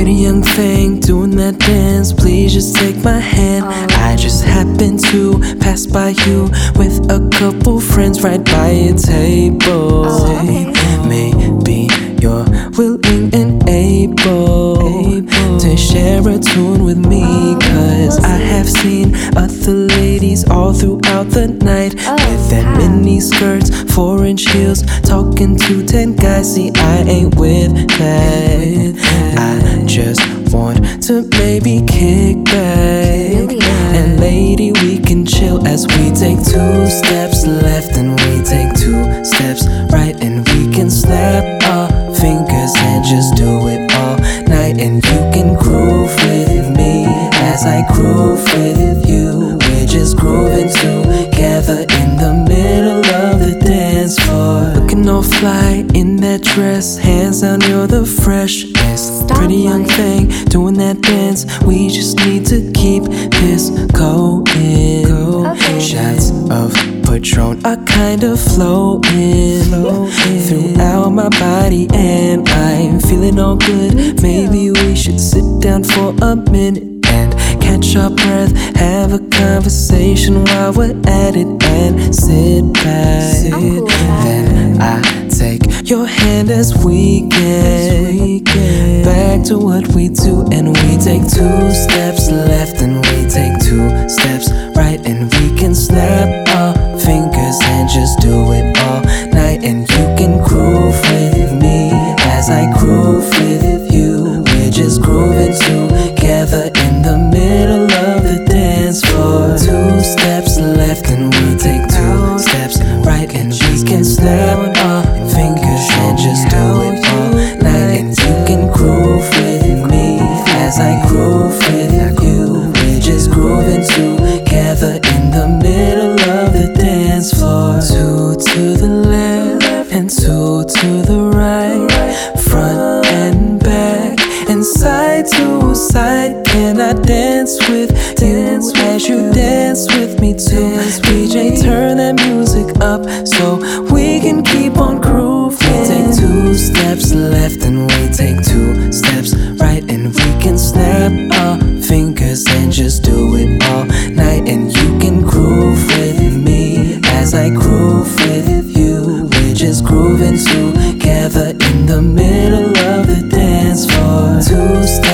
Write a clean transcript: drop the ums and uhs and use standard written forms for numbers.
Pretty young thing doing that dance, please just take my hand. I just happened to pass by you with a couple friends right by a table. Maybe you're willing and able to share a tune with me, cause I have seen other ladies all throughout the night with their mini skirts, 4-inch heels, talking to 10 guys. See, I ain't with that. I just want to maybe kick back, and lady, we can chill as we take 2 steps left and we take 2 steps right, and we can snap our fingers and just do it all night. And you can groove with me as I groove with you. We're just grooving together in the middle of the dance floor. Looking all fly in that dress, hands down, you're the freshest. Pretty young thing doing that dance, we just need to keep this going. Shots of Patron are kind of flowing throughout my body, and I'm feeling all good. Maybe we should sit down for a minute and catch our breath, have a conversation while we're at it, and sit back. Then I take your hand as we get back to what we do, and we take 2 steps left and we take 2 steps right, and we can snap our fingers and just do it all night. And you can groove with me as I groove with you. We're just grooving together in the middle of the dance floor. 2 steps left and we take 2 steps right, and we can snap our fingers and just do it all night. And you can groove with me as I groove with you. We're just grooving together in the middle of the dance floor. 2 to the left and 2 to the right, front and back and side to side. Can I dance with you as you dance with me too? DJ, turn that music up so we can keep on grooving. We take 2 steps left and we take 2 steps right, and we can snap our fingers and just do it all night. And you can groove with me as I groove with you. We're just grooving together in the middle of the dance floor. 2 steps